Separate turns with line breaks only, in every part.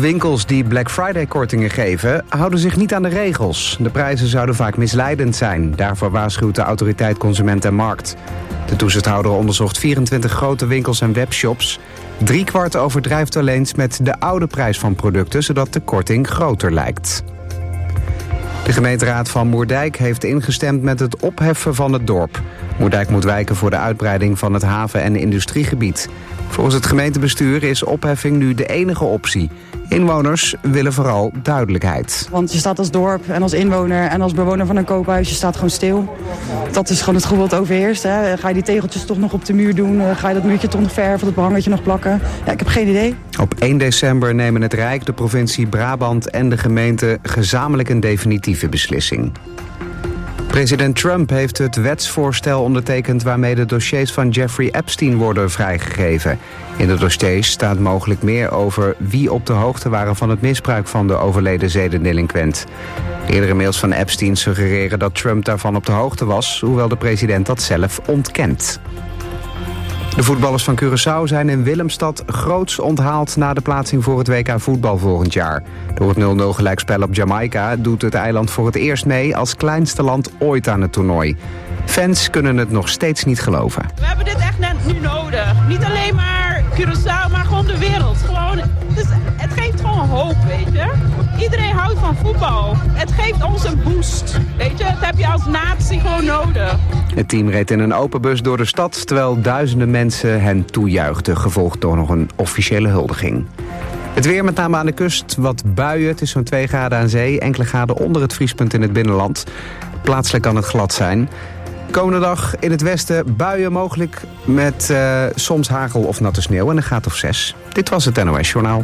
winkels die Black Friday-kortingen geven houden zich niet aan de regels. De prijzen zouden vaak misleidend zijn. Daarvoor waarschuwt de autoriteit Consument en Markt. De toezichthouder onderzocht 24 grote winkels en webshops. 3/4 overdrijft wel eens met de oude prijs van producten, zodat de korting groter lijkt. De gemeenteraad van Moerdijk heeft ingestemd met het opheffen van het dorp. Moerdijk moet wijken voor de uitbreiding van het haven- en industriegebied. Volgens het gemeentebestuur is opheffing nu de enige optie. Inwoners willen vooral duidelijkheid.
Want je staat als dorp en als inwoner en als bewoner van een koophuis, je staat gewoon stil. Dat is gewoon het gevoel dat overheerst. Hè. Ga je die tegeltjes toch nog op de muur doen? Ga je dat muurtje toch nog verven, dat behangetje nog plakken? Ja, ik heb geen idee.
Op 1 december nemen het Rijk, de provincie Brabant en de gemeente gezamenlijk een definitieve beslissing. President Trump heeft het wetsvoorstel ondertekend waarmee de dossiers van Jeffrey Epstein worden vrijgegeven. In de dossiers staat mogelijk meer over wie op de hoogte waren van het misbruik van de overleden zedendelinquent. Eerdere mails van Epstein suggereren dat Trump daarvan op de hoogte was, hoewel de president dat zelf ontkent. De voetballers van Curaçao zijn in Willemstad groots onthaald na de plaatsing voor het WK voetbal volgend jaar. Door het 0-0 gelijkspel op Jamaica doet het eiland voor het eerst mee als kleinste land ooit aan het toernooi. Fans kunnen het nog steeds niet geloven.
We hebben dit echt net nu nodig. Niet alleen maar Curaçao, maar gewoon de wereld. Het geeft gewoon hoop, weet je. Iedereen houdt van voetbal. Het geeft ons een boost, weet je. Dat heb je als natie gewoon nodig.
Het team reed in een open bus door de stad, terwijl duizenden mensen hen toejuichten, gevolgd door nog een officiële huldiging. Het weer met name aan de kust, wat buien. Het is zo'n 2 graden aan zee, enkele graden onder het vriespunt in het binnenland. Plaatselijk kan het glad zijn. Komende dag in het westen buien mogelijk met soms hagel of natte sneeuw en een graad of 6. Dit was het NOS Journaal.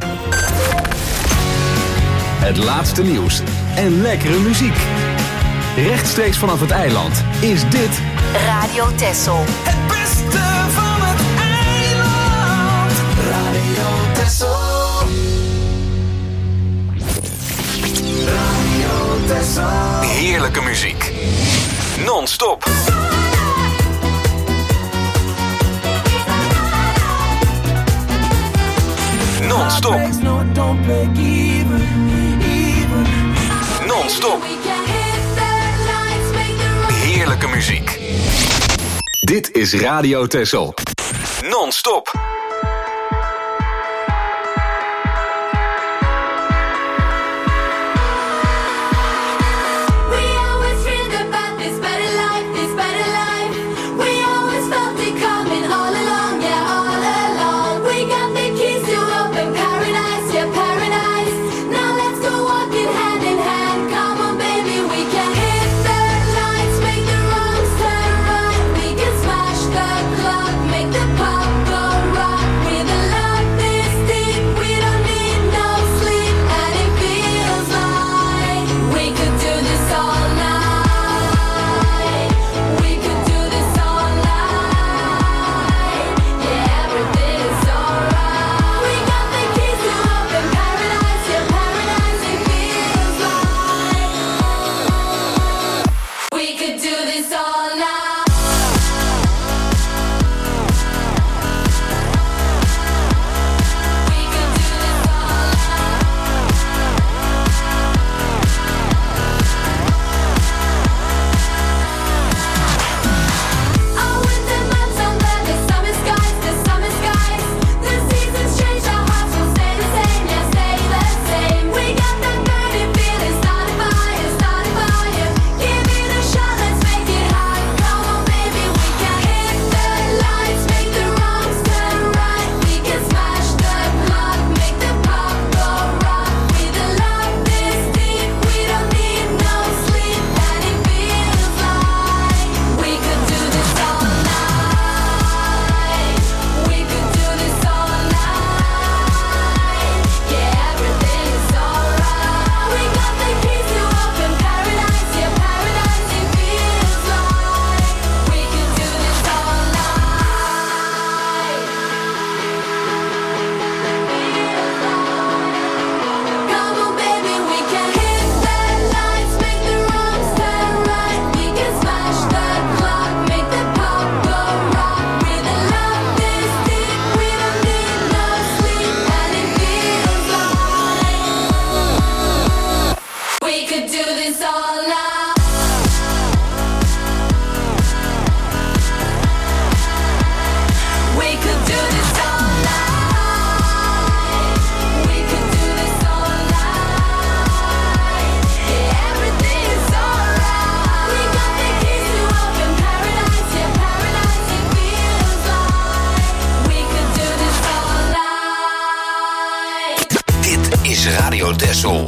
Het laatste nieuws en lekkere muziek. Rechtstreeks vanaf het eiland is dit
Radio Texel.
Het beste van het eiland. Radio Texel. Radio Texel.
heerlijke muziek. Non-stop. Non-stop. Non-stop. Heerlijke muziek. Dit is Radio Texel. Non-stop.
Make the pop go right. is Radio Texel.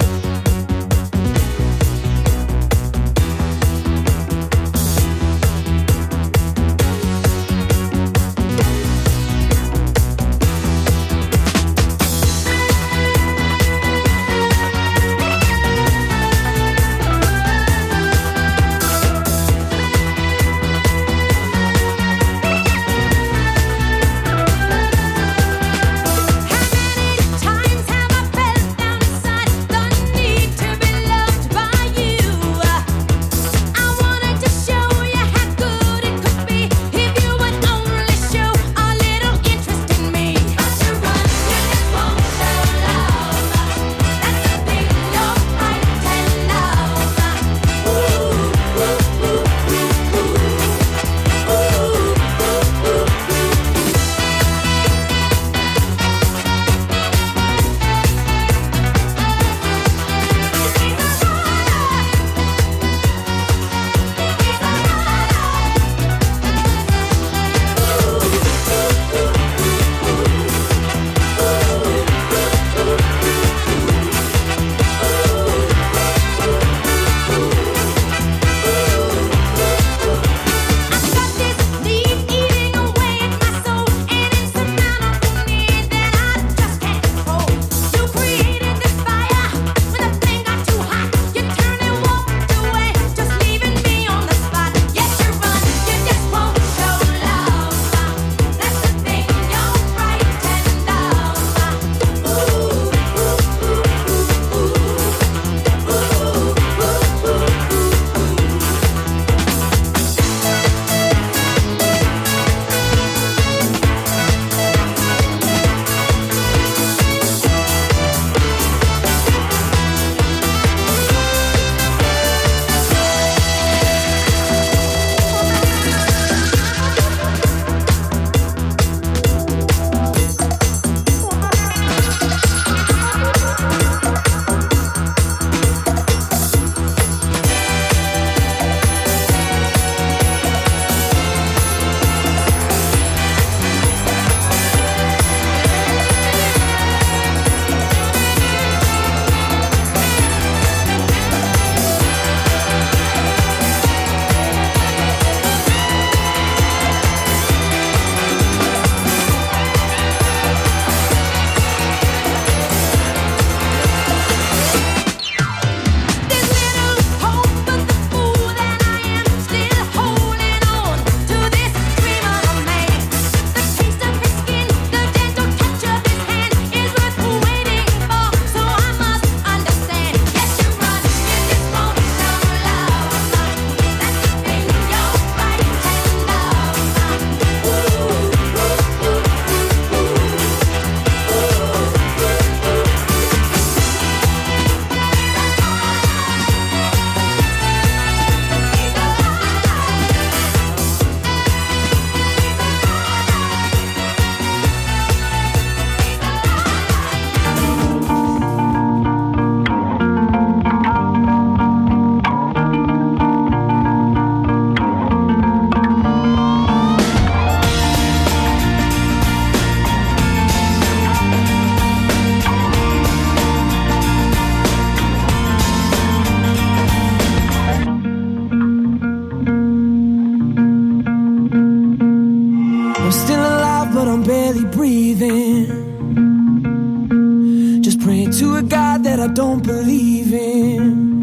Don't believe in,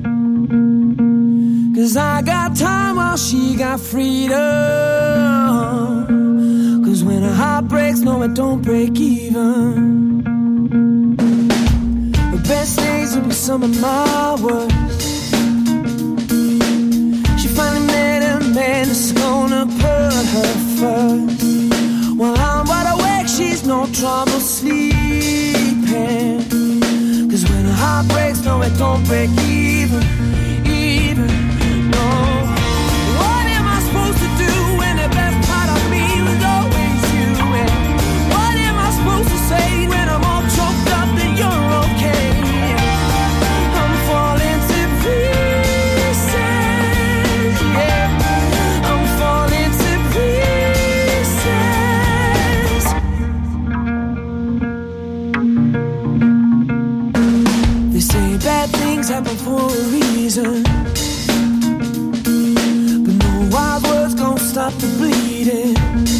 'cause I got time while she got freedom, 'cause when a heart breaks, no it don't break even. The best days will be some of my worst. She finally met a man that's gonna put her first. While I'm wide awake, she's no trouble sleeping, 'cause when a heart breaks, no it don't break even, no. What am I supposed to do when the best part of me was always you? And what am I supposed to say when I'm all choked up that you're okay? I'm falling to pieces, yeah. I'm falling to pieces. bad things happen for a reason. But no wild words gon' stop the bleeding.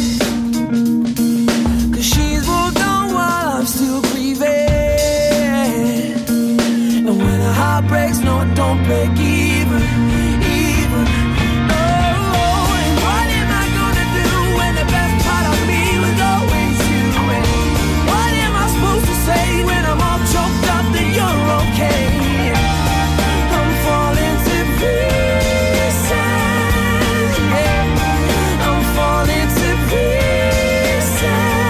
Cause she's moved on while I'm still grieving. And when a heart breaks, no, it don't break even. Say when I'm all choked up that you're okay. I'm falling to pieces, yeah. I'm falling to pieces,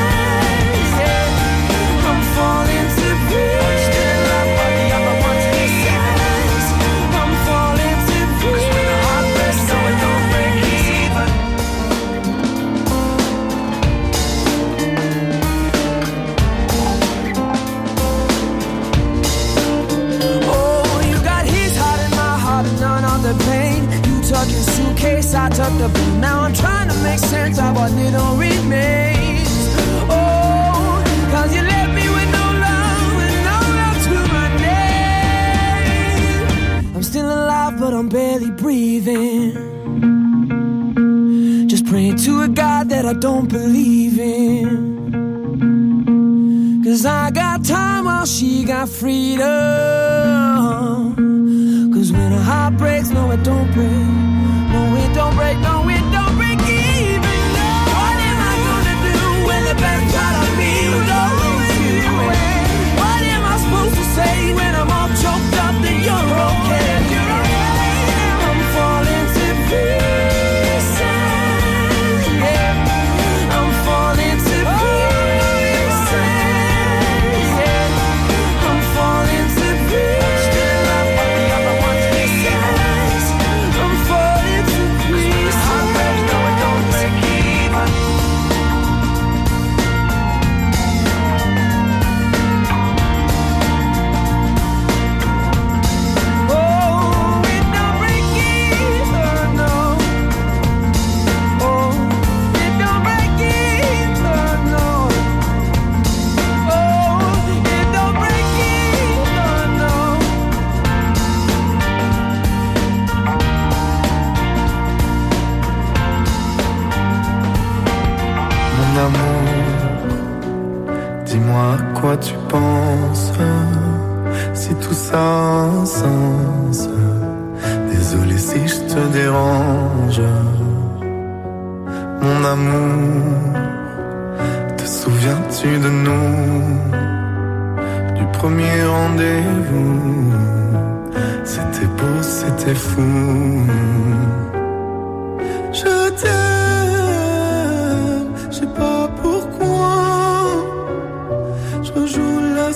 yeah. I'm falling to pieces. Still love what the other one's pieces. I'm falling to pieces. When the heart breaks, so it don't break even. The pain, you took your suitcase, I took the blue. Now I'm trying to make sense of what little remains. Oh, cause you left me with no love and no love to my name. I'm still alive, but I'm barely breathing. Just praying to a God that I don't believe in. Cause I got time while she got freedom. Cause when a heart breaks, no it don't break. No it don't break, no it don't break even. No. What am I gonna do when the best part of me was always you? What am I supposed to say when I'm all choked up that you're okay? I'm falling to pieces, yeah. I'm falling to pieces, yeah. I'm falling to pieces.
Dis-moi à quoi tu penses, si tout ça a un sens. Désolé si je te dérange. Mon amour, te souviens-tu de nous? Du premier rendez-vous, c'était beau, c'était fou. Je t'aime, je sais pas pourquoi. Je rejoue la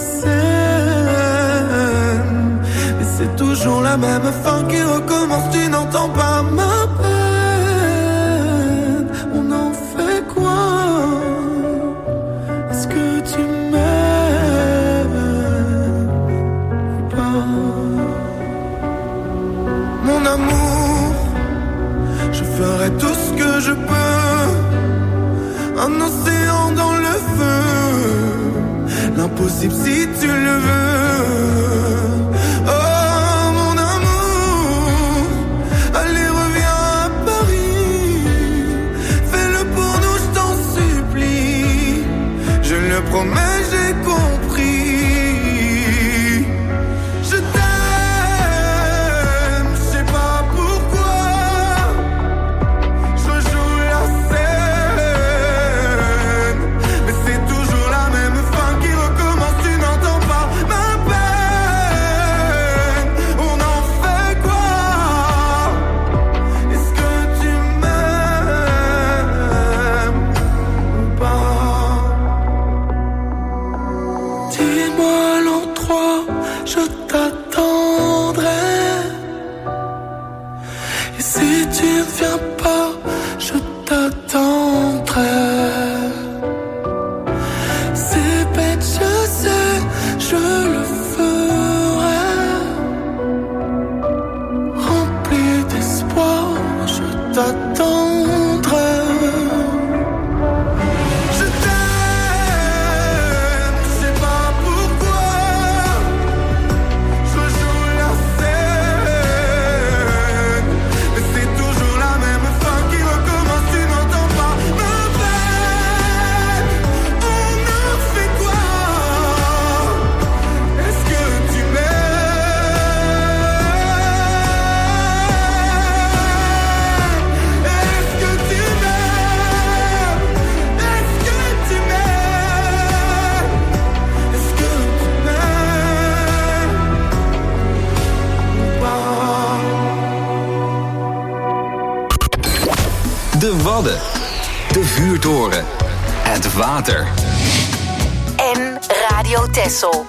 scène, mais c'est toujours la même fin qui recommence. Tu n'entends pas ma peine. On en fait quoi? Est-ce que tu m'aimes ou pas? Mon amour, je ferai tout ce que je peux. Un océan dans le feu, l'impossible si tu le veux. Oh mon amour, allez reviens à Paris. Fais-le pour nous, je t'en supplie. Je le promets, j'ai compris. Je t'aime, je sais pas pourquoi. Je joue la scène, mais c'est toujours la même fin qui recommence. Tu n'entends pas ma peine. On en fait quoi? Est-ce que tu m'aimes ou pas? Dis-moi l'endroit, je t'attendrai. Et si tu ne viens pas, je t'attendrai. C'est bête, je sais, je le ferai. Rempli d'espoir, je t'attendrai. Je t'aime, je sais pas pourquoi. Je joue
Wadden, de vuurtoren, het water.
En Radio Texel.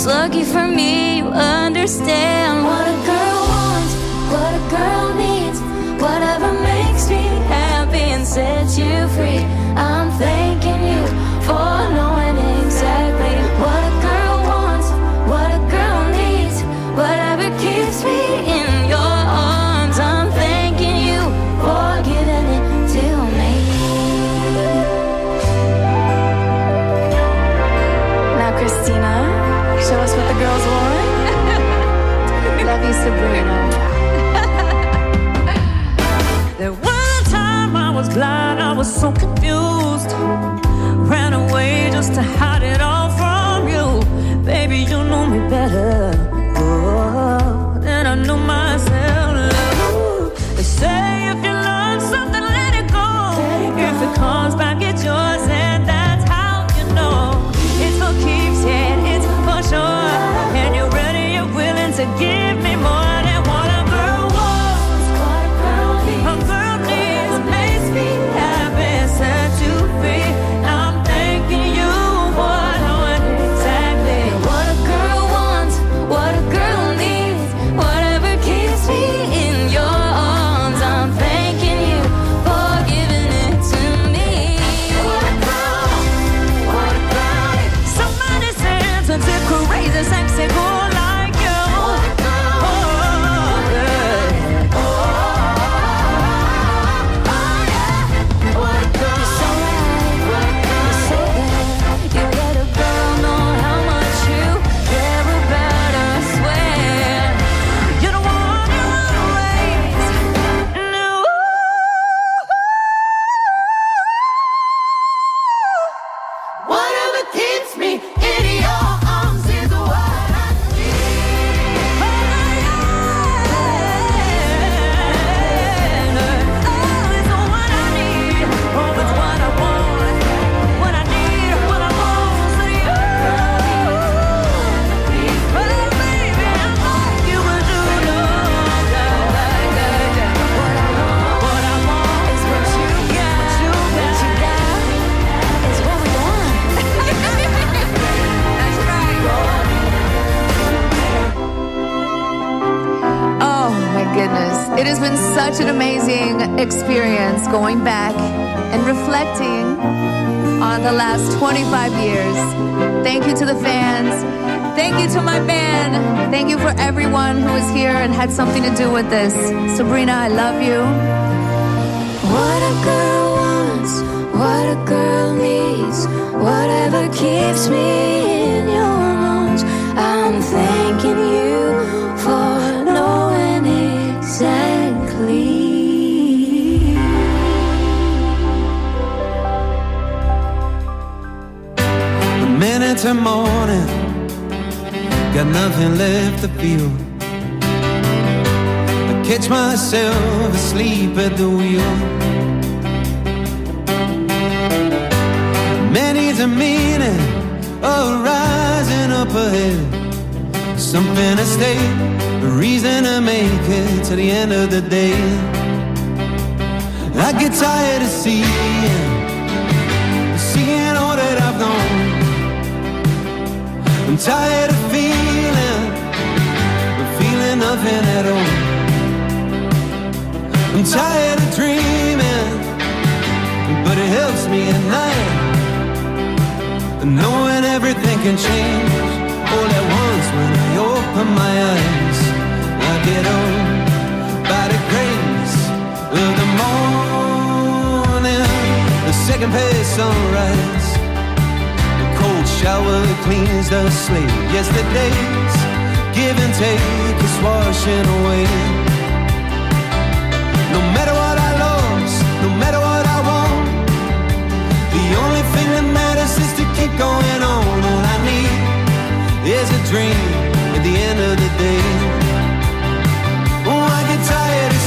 It's lucky for me you understand what a girl wants, what a girl needs, whatever makes me happy and sets you free. I'm thanking you for knowing exactly what a girl wants, what a girl needs, whatever keeps me in your arms. I'm thanking you for giving it to me. Now, Christina, show us what the girls want. Love you, Sabrina.
There was a time I was blind, I was so confused. Ran away just to hide it all from you. Baby, you know me better than I knew myself. They say if you learn something, let it go. If it comes back, it's yours, and that's how you know. It's for keeps, yeah, it's for sure. And you're ready, you're willing to give me more than what a girl wants, what a girl needs, what makes me happy and set you free. I'm thanking you for knowing exactly
What a girl wants, what a girl needs, whatever keeps me in your arms. I'm thanking you for giving it to me. What a girl needs.
somebody says it's a crazy, sexy girl like you.
You let a girl know how much you care about her, I swear.
You don't want to run away. No.
Whatever keeps me in your arms is what I
Oh my goodness. It has been such an amazing experience going back and reflecting on the last 25 years. Thank you to the fans. Thank you to my band. Thank you for everyone who was here and had something to do with this. Sabrina, I love you.
What a girl wants, what a girl needs, whatever keeps me in your arms. I'm thanking you for knowing exactly.
A minute to morning, got nothing left to feel. I catch myself asleep at the wheel. Many's a meaning of rising up ahead. Something to stay, a reason to make it to the end of the day. I get tired of seeing all that I've known. I'm tired of feeling nothing at all. I'm tired of dreaming, but it helps me at night, knowing everything can change all at once when I open my eyes. I get on by the grace of the morning, the second page sunrise. The cold shower cleans the slate. Yesterday's give and take is washing away. No matter what I lost, no matter what I want, the only thing that matters is to keep going on. All I need is a dream at the end of the day. Oh, I get tired of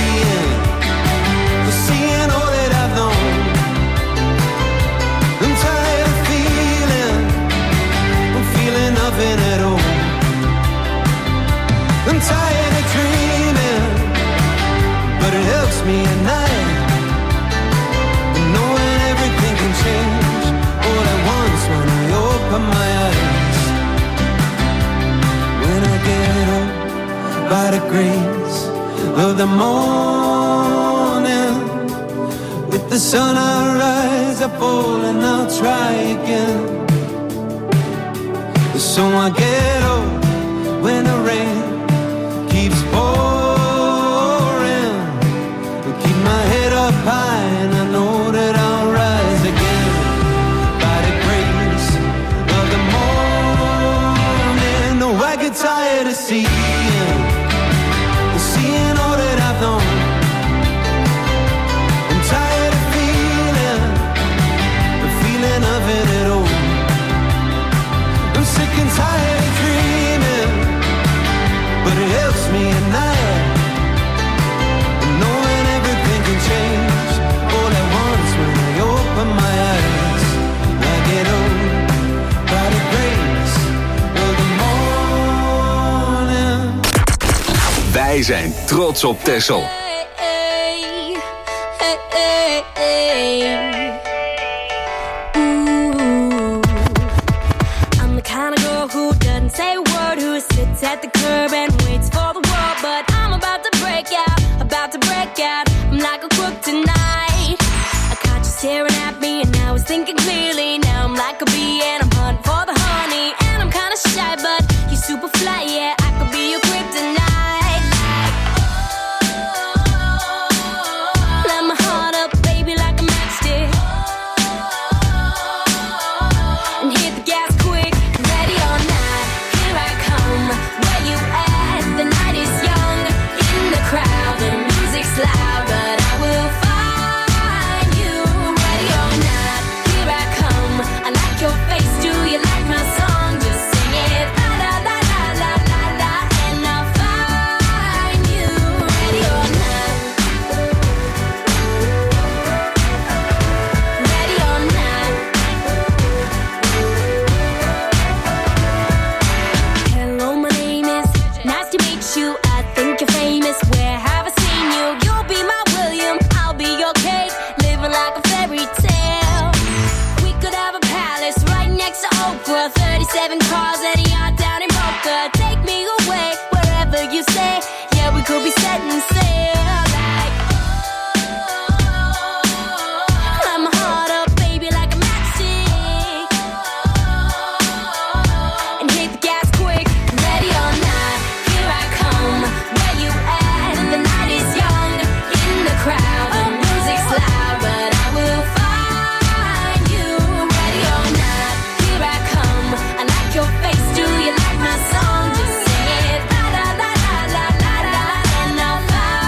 seeing all that I've known. I'm tired of feeling nothing at all. I'm tired of dreaming, but it helps me of the morning. With the sun I rise, I fall and I'll try again. So I get up when the rain keeps pouring. Keep my head up high and I know that I'll rise again. By the grace of the morning. No, I get tired of seeing all that I've known. I'm tired of feeling the feeling of it at all. I'm sick and tired of dreaming, but it helps me at night, knowing everything can change all at once when I open my eyes. I get old by the grace of the morning.
Wij zijn trots op Texel.
Say a word, who sits at the curb and waits for the world. But I'm about to break out, I'm like a crook tonight. I caught you staring at me and I was thinking clearly. Now I'm like a bee and I'm hunting for the honey. And I'm kinda shy, but you're super fly, yeah, I could be your kryptonite. Light my heart up, baby, like a matchstick. And hit the gas quick, ready or not. Here I come, where you at? The night is young, in the crowd, the music's loud, but I will find you. Ready or not, here I come. I like your face, do you like my song? Just sing it, la la la la la la la, and I'll find you. Ready or not, ready or not. Hello, my name is, nice to meet you. I think you're famous. Where have I seen you? You'll be my William, I'll be your Kate. Living like a fairy tale. We could have a palace right next to Oprah. 37 cars at a yacht down in Boca. Take me away wherever you say. Yeah, we could be setting sail. Like, light my heart up, baby, like a matchstick. And hit the gas quick, ready or not. Here I come, where you at? The night is young, in the crowd, the music's loud, but I will find you. Ready or not, here I come. I like your face, do you like my song? Just sing it, la la la la la la la, and I'll find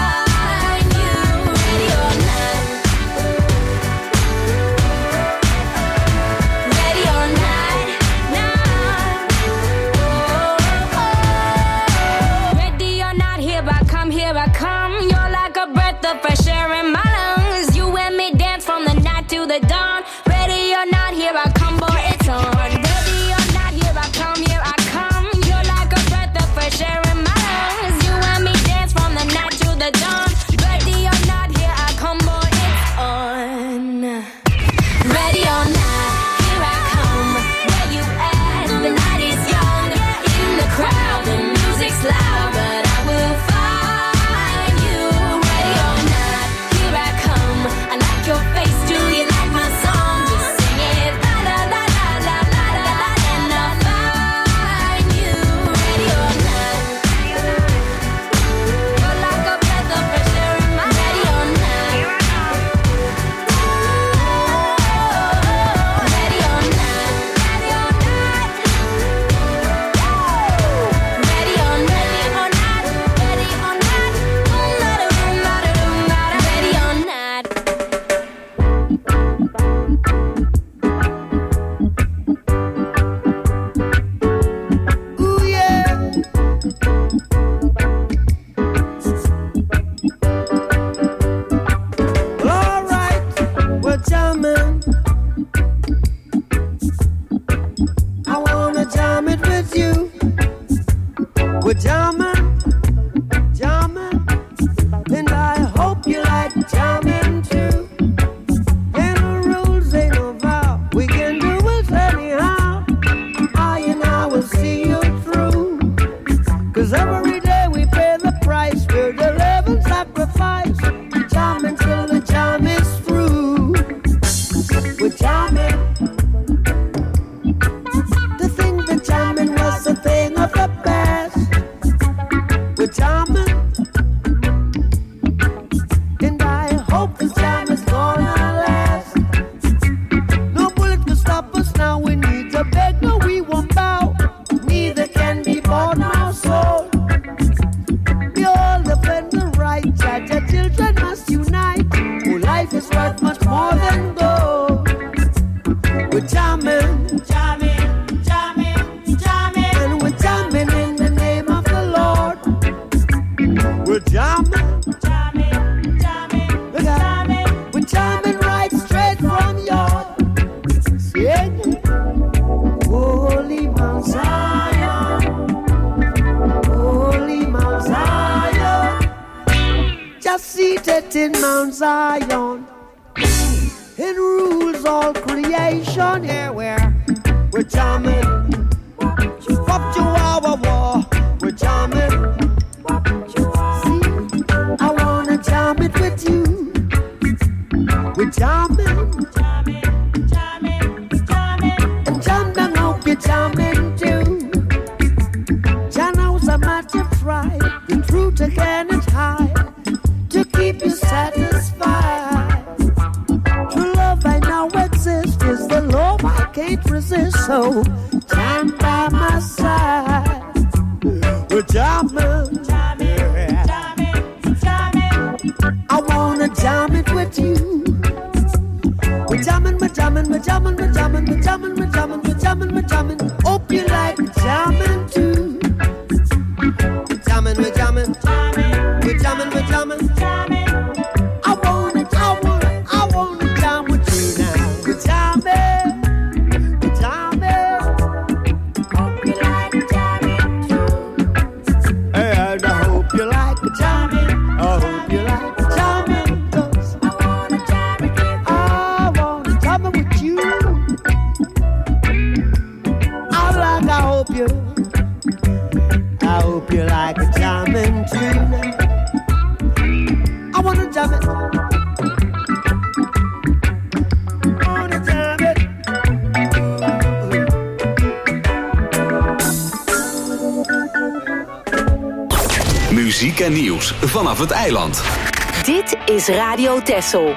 jamming. To think that jamming was a thing of the past. We're jamming, and I hope this jam is gonna last. No bullet can stop us now. We need to beg, no, we won't bow. Neither can be bought our soul. We all defend the right. Jah children must unite. Oh, life is worth much more than gold. We're jamming, jamming, jamming, jamming, and we're jamming in the name of the Lord. We're jamming, jamming, jamming, jamming. We're jamming right straight from your singing. Holy Mount Zion, Holy Mount Zion, just seated in Mount Zion, it rules all creation. Here we're jamming. Up to our war, we're jamming. See, I wanna jam it with you. We're jamming, jamming, jamming, jamming. And jam down, hope you're jamming too. Jano's a matter of pride. The truth again is high to keep you satisfied. True love I know exists is the love I can't resist. So jam by my side. We're jamming, jamming, jamming, jamming. I wanna jam it with you. We're jamming, we're jamming, we're jamming, we're jamming, we're jamming, we're jamming, we're jamming, we're jamming. Hope you like jamming too. We're jamming, we're jamming, we're jamming, we're jamming, jamming. I wanna jam with you now. We're jamming, we're jamming. Hope you like jamming too. And I hope you like jamming. I hope you like jamming, 'cause I wanna jam with you. I wanna jam with you. I hope you like a jamming too. I wanna jam it. I wanna jam it.
Muziek en nieuws vanaf het eiland.
Dit is Radio Texel.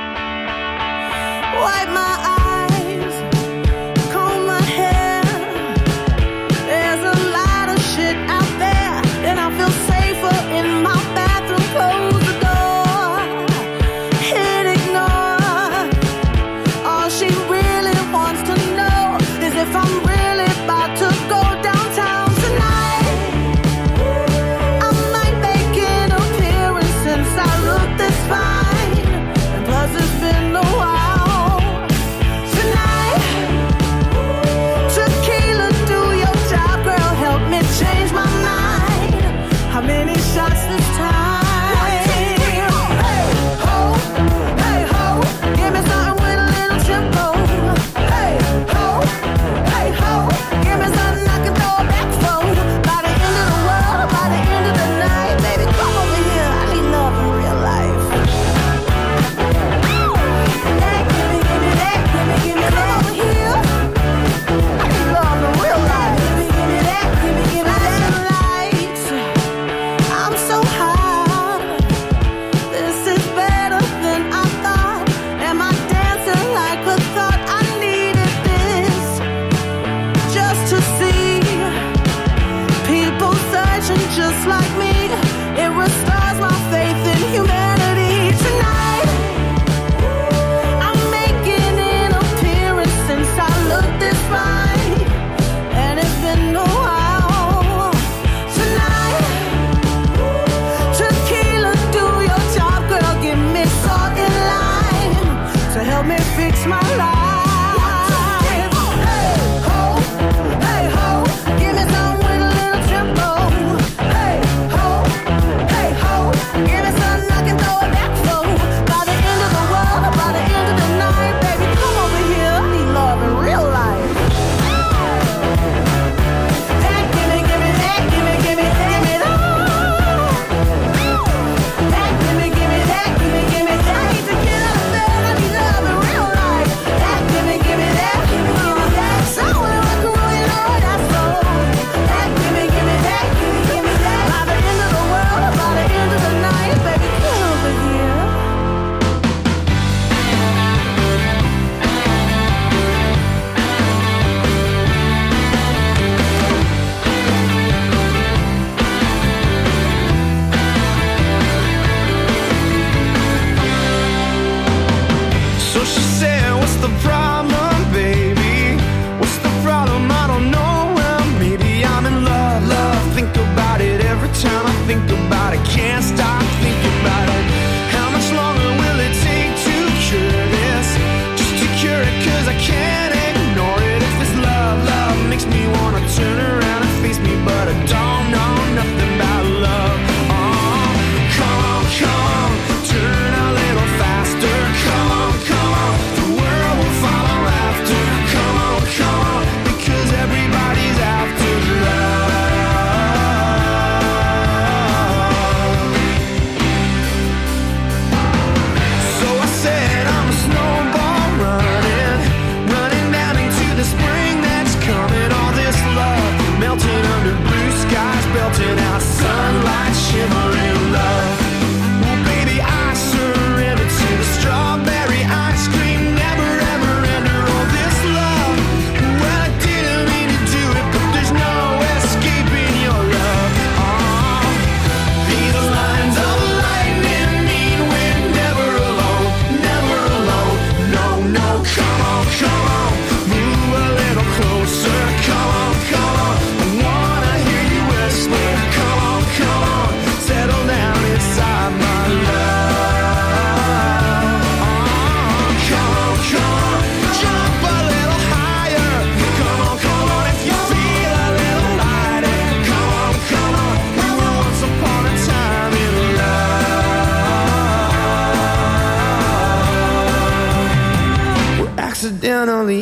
Wipe my eyes, comb my hair. There's a lot of shit out there, and I feel safer in my bathroom. Close the door, hit ignore. All she really wants to know is if I'm really about to go downtown tonight. I might make an appearance since I look this fine, and plus it's been a while.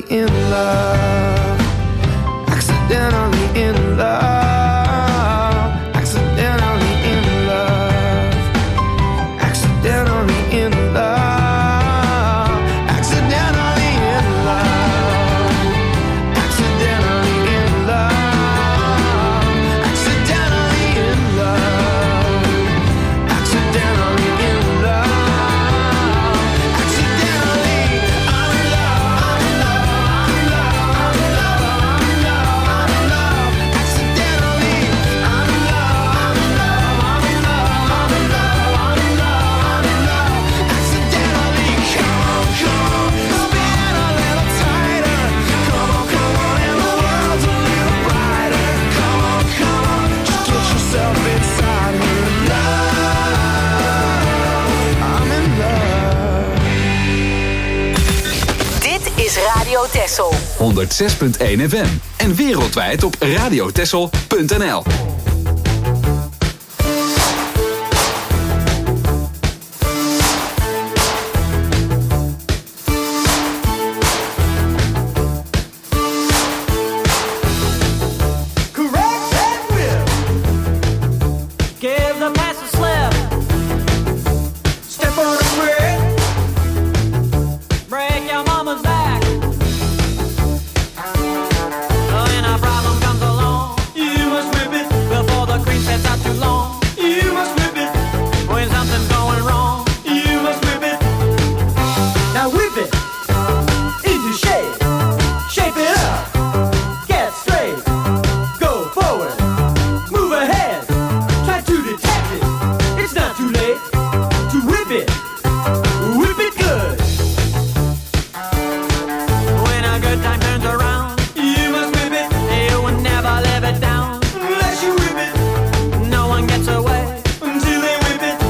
in love. Accidentally in love. Accidentally in love. Accidentally in love. Accidentally in love. Accidentally in love. Accidentally in love. Accidentally in love. Accidentally, I'm in love. I'm in love. I'm in love. I'm in love. I'm in love. Accidentally, I'm in love. I'm in love. I'm in love. I'm in love. I'm in love. I'm in love. Accidentally, come on, spin a little tighter. Come on, and the world's a little brighter. Come on, just get yourself inside her love. I'm in love.
Dit is Radio Texel.
106.1 FM. En wereldwijd op radiotexel.nl.
Correct that whip. Give the pass a slip. Step on the brake. Break your mama's back. When a problem comes along, you must whip it before the cream sets out too long. You must whip it when something's going wrong. You must whip it. Now whip it into shape. Shape it up. Get straight. Go forward. Move ahead. Try to detect it. It's not too late to whip it. Whip it good. When a good time turns around, you must whip it. You will never live it down unless you whip it. No one gets away until they whip it.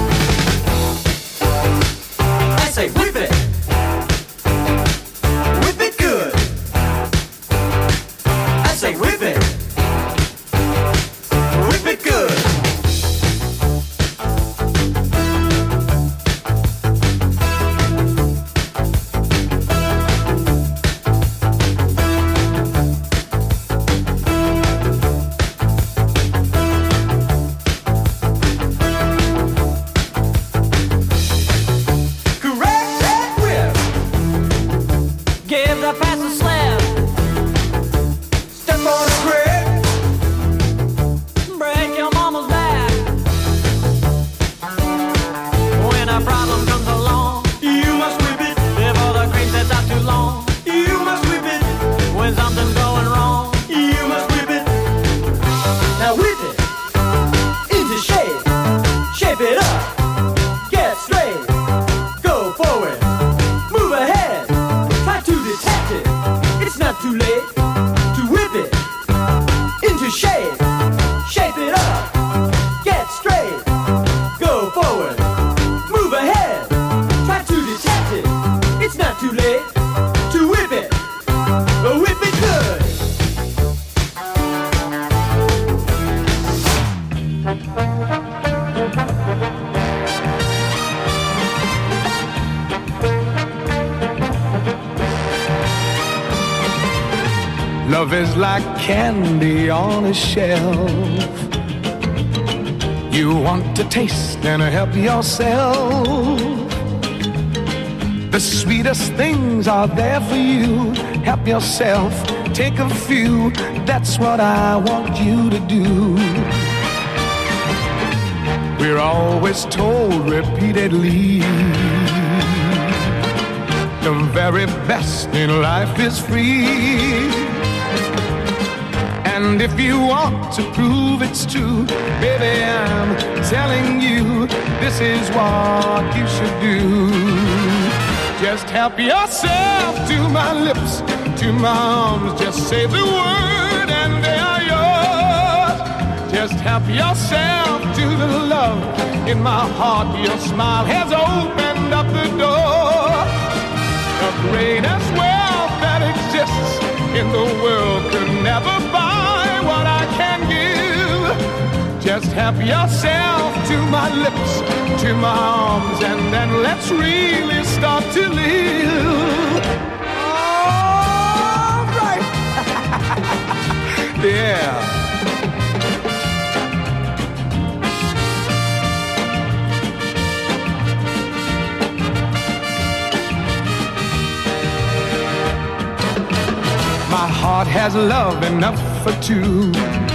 I say whip it. Whip it good. I say whip it. Whip it good. Correct that whip. Give the pass a slip. Step on the brake. Break your mama's back. When a problem comes along, you must whip it before the cream sets out too long. You must whip it when something's going wrong. You must whip it. Now whip it into shape. Shape it up. Get straight. Go forward. Move ahead. Try to detect it. It's not too late to whip it into shape. Shape it up. Get straight. Go forward. Move ahead. Try to detect it. It's not too late to whip it. Whip it good.
Love is like candy on a shelf. You want to taste and help yourself. The sweetest things are there for you. Help yourself, take a few. That's what I want you to do. We're always told repeatedly the very best in life is free. And if you want to prove it's true, baby, I'm telling you, this is what you should do. Just help yourself to my lips, to my arms. Just say the word and they are yours. Just help yourself to the love in my heart. Your smile has opened up the door. The greatest wealth that exists in the world could never buy what I can give. Just help yourself to my lips, to my arms, and then let's really start to live. Oh, Yeah. My heart has love enough for two,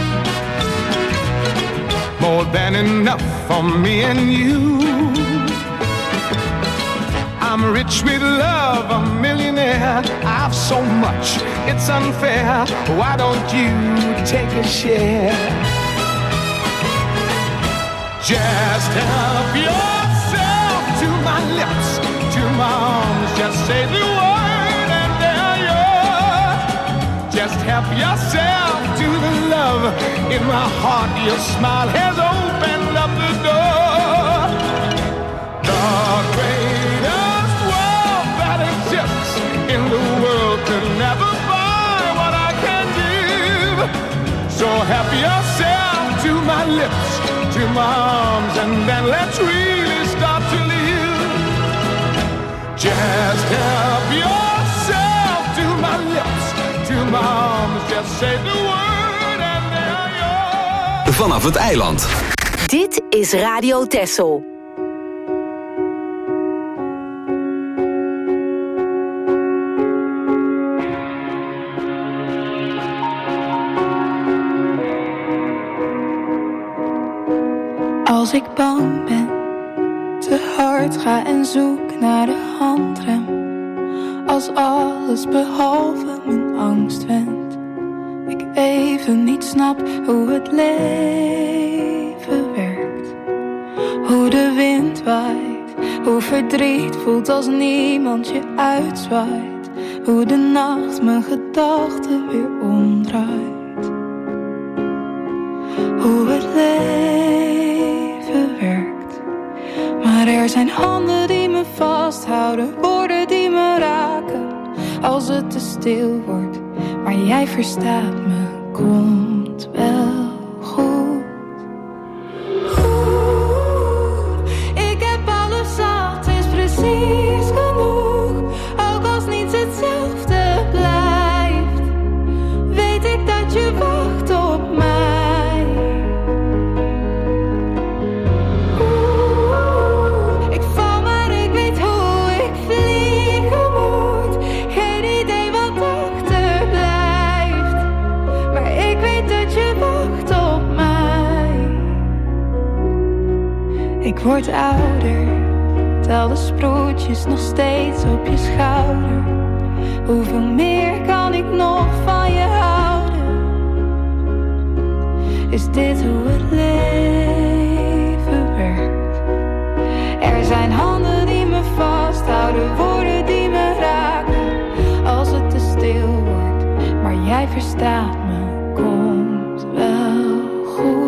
more than enough for me and you. I'm rich with love, a millionaire. I've so much, it's unfair. Why don't you take a share? Just help yourself to my lips, to my arms. Just say the word and there you're. Just help yourself to the love in my heart. Your smile has opened up the door. The greatest wealth that exists in the world could never buy what I can give. So help yourself to my lips, to my arms, and then let's really start to live. Just help yourself to my lips, to my arms. Just say the word and there you're.
Vanaf het eiland.
Dit is Radio Texel.
Als ik bang ben, te hard ga en zoek naar de handrem. Als alles behalve mijn angst wendt. Ik even niet snap hoe het leven werkt. Hoe de wind waait, hoe verdriet voelt als niemand je uitzwaait. Hoe de nacht mijn gedachten weer omdraait. Hoe het leven werkt. Maar er zijn handen die me vasthouden, woorden die me raken. Als het te stil wordt, maar jij verstaat me, komt wel goed. Ik heb alles zat, is precies genoeg. Ook als niets hetzelfde blijft, weet ik dat je wacht op mij. Ik word ouder, tel de sproetjes nog steeds op je schouder. Hoeveel meer kan ik nog van je houden? Is dit hoe het leven werkt? Er zijn handen die me vasthouden, woorden die me raken. Als het te stil wordt, maar jij verstaat me, komt wel goed.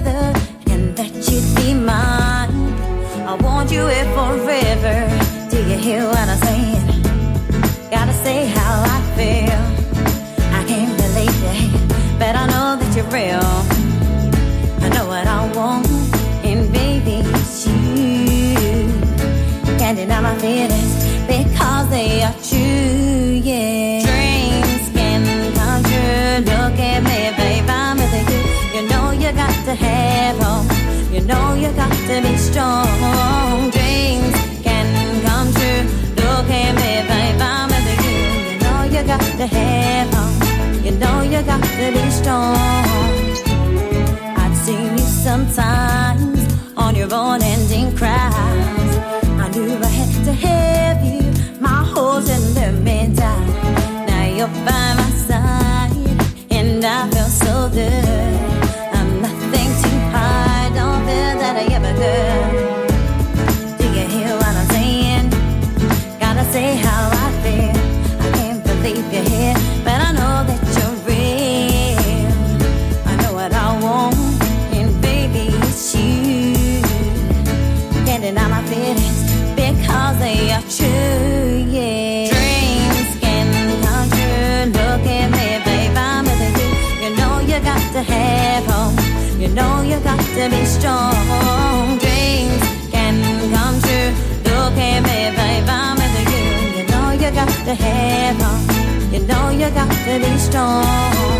you it forever. Do you
you hear what I'm saying? Gotta say how I feel. I can't believe it, but I know that you're real. I know what I want, and baby, it's you. Can't deny my feelings because they are true, yeah. Dreams can come true. Look at me, babe, I'm with you. You know you got to have hope. You know you got to be strong. Dreams can come true. Look at me, babe, I'm with you. You know you got to have hope. You know you got to be strong. I've seen you sometimes on your own ending cries. I knew I had to have you. My holes in the middle. Now you're by my side, and I feel so good. I'm nothing too hard. Don't feel that I ever could. Do you hear what I'm saying? Gotta say how I feel. I can't believe you're here, but I know that you're real. I know what I want, and baby, it's you. Can't deny my feelings because they are true, yeah. Dreams can come true. Look at me, babe, I'm with you. You know you got to have hope. You know you got to be strong. Dreams can come true. Look at me, babe, I'm with you. You know you got to have hope. You know you got to be strong.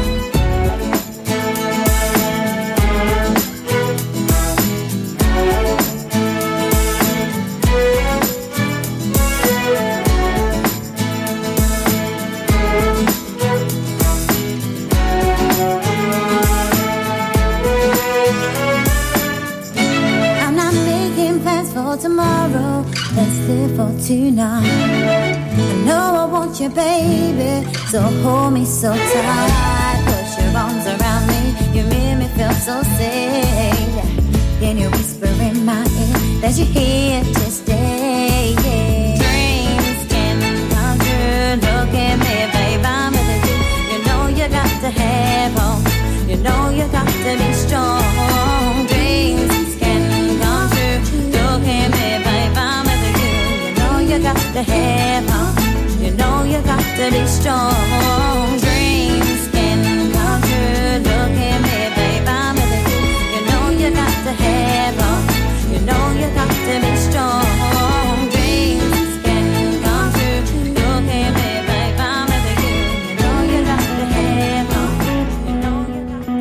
Tomorrow, let's live for tonight. I know I want you, baby, so hold me so tight. Put your arms around me, you make me feel so safe. Can you whisper in my ear that you're here to stay? Yeah. Dreams can come true. Look at me, babe, I'm with you. You know you got to have hope. You know you got to be strong. Dreams can come true. Look at me, babe, I'm with you. You know you got to have hope. You know you got to be strong. Dreams can come true. Look at me, babe, I'm with you. You know you got to have hope. You know you got to be strong. Dreams can come true. Look at me, babe, I'm with you. You know you got to have hope. You know you got to.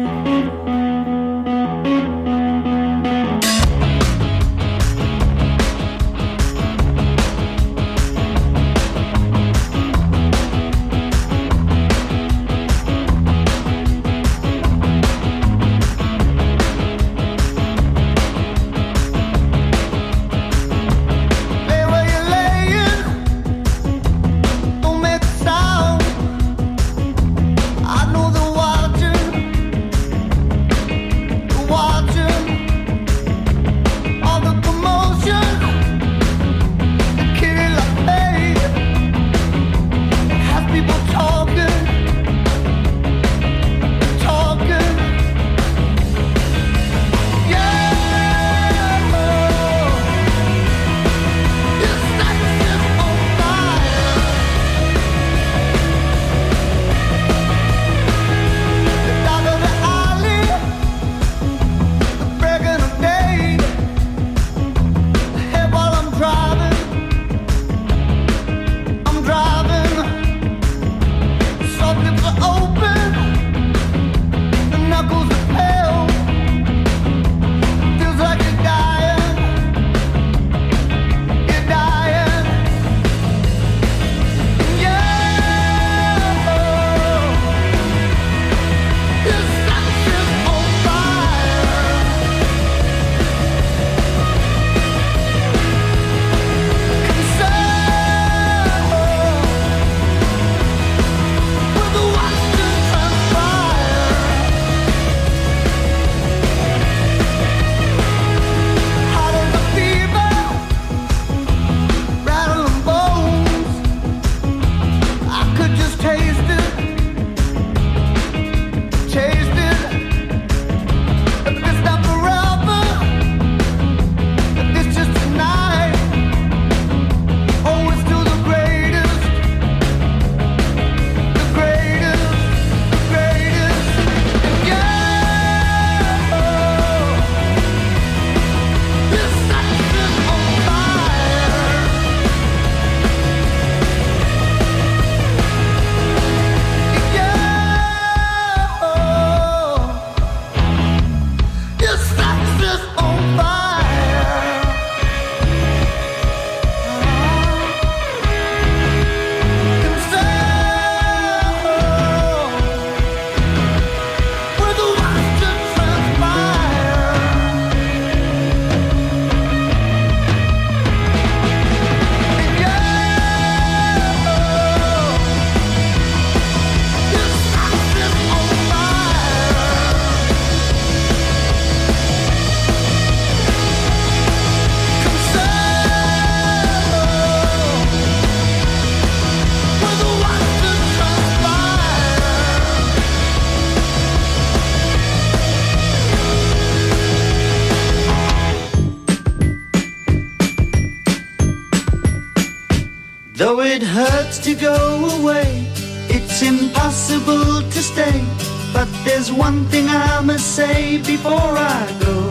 Though it hurts to go away, it's impossible to stay. But there's one thing I must say before I go.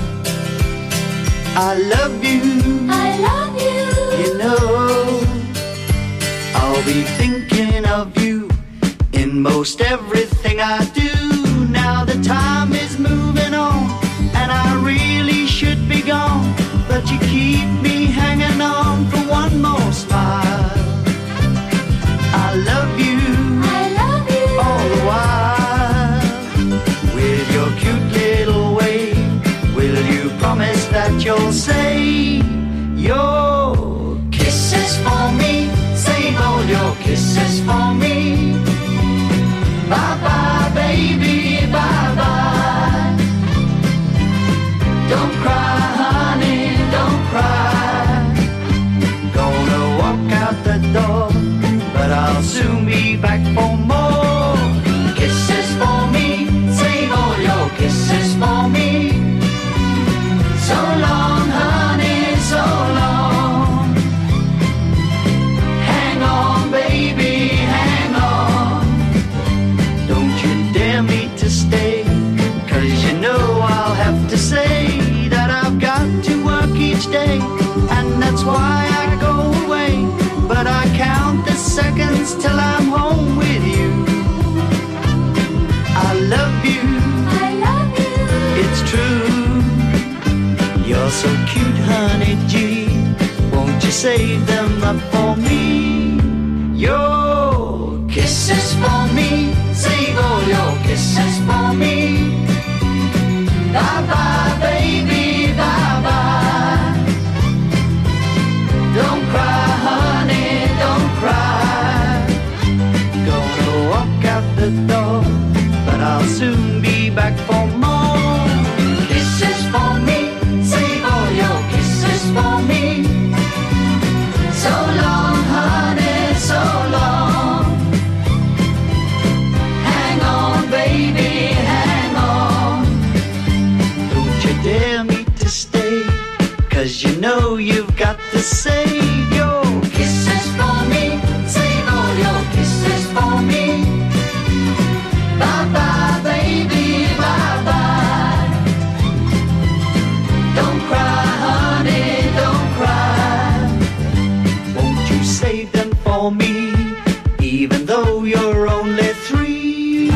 I love you.
I love you.
You know, I'll be thinking of you in most everything I do. Now the time is moving on, and I really should be gone. But you keep me hanging on for one more smile. I love you.
I love you.
All the while. With your cute little way, will you promise that you'll say your kisses for me? Save all your kisses for me. Bye-bye, baby, bye-bye. Don't cry, honey, don't cry. Gonna walk out the door, but I'll soon be back for more. Kisses for me, save all your kisses for me. So long, honey, so long. Hang on, baby, hang on. Don't you dare me to stay, 'cause you know I'll have to say that I've got to work each day, and that's why I go away. But I count the seconds till I'm home with you. I love you.
I love you.
It's true. You're so cute, honey G. Won't you save them up for me? Your kisses for me. Save all your kisses for me. Bye-bye, baby, bye-bye. Don't cry, honey, don't cry. Gonna walk out the door, but I'll soon be back for more. Kisses for me, save all your kisses for me. So long, honey, so long. Hang on, baby, hang on. Don't you dare me to stay, 'cause you know you've got to save your kisses for me. Save all your kisses for me. Bye-bye, baby, bye-bye. Don't cry, honey, don't cry. Won't you save them for me, even though you're only 3?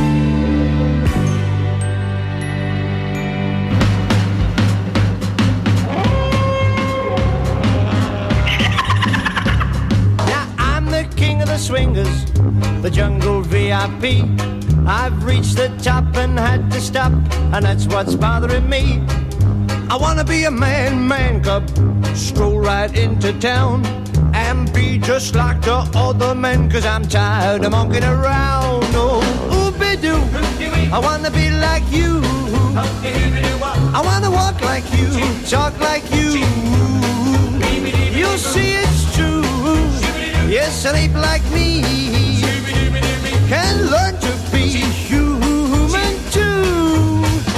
Now I'm the king of the swingers, the jungle VIP. I've reached the top and had to stop, and that's what's bothering me. I wanna be a man cub, stroll right into town, and be just like the other men, 'cause I'm tired of monkeying around. Oh, ooby-doo, I wanna be like you. I wanna walk like you, talk like you. You'll see it's true. Yes, an ape like me can learn to be human too.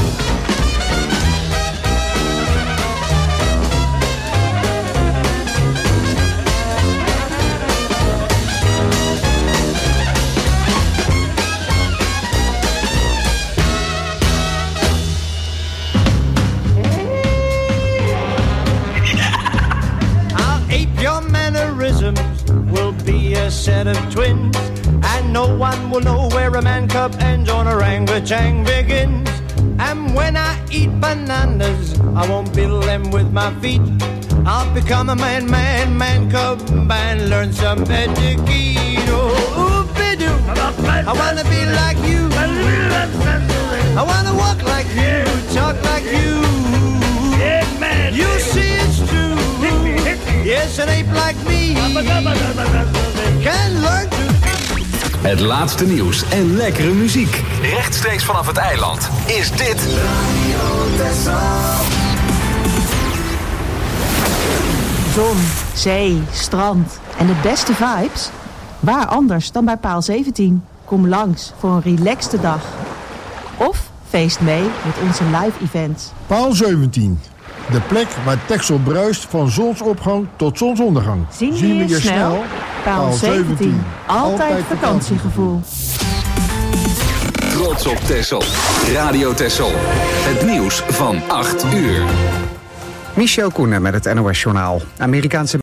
I'll ape your mannerisms, we'll be a set of twins, and no one will know where a man cub ends or an orangutan begins. And when I eat bananas, I won't beetle them with my feet. I'll become a man cub and learn some etiquette. Oh, ooby-doo, I wanna be like you. I wanna walk like you, talk like you. You see it's true. Yes, an ape like me can learn to.
Het laatste nieuws en lekkere muziek. Rechtstreeks vanaf het eiland is dit
Zon, zee, strand en de beste vibes? Waar anders dan bij Paal 17? Kom langs voor een relaxte dag. Of feest mee met onze live events.
Paal 17. De plek waar Texel bruist van zonsopgang tot zonsondergang.
Zien we je snel? Paal 17. Altijd vakantiegevoel.
Trots op Texel. Radio Texel. Het nieuws van 8 uur.
Michel Koenen met het NOS-journaal. Amerikaanse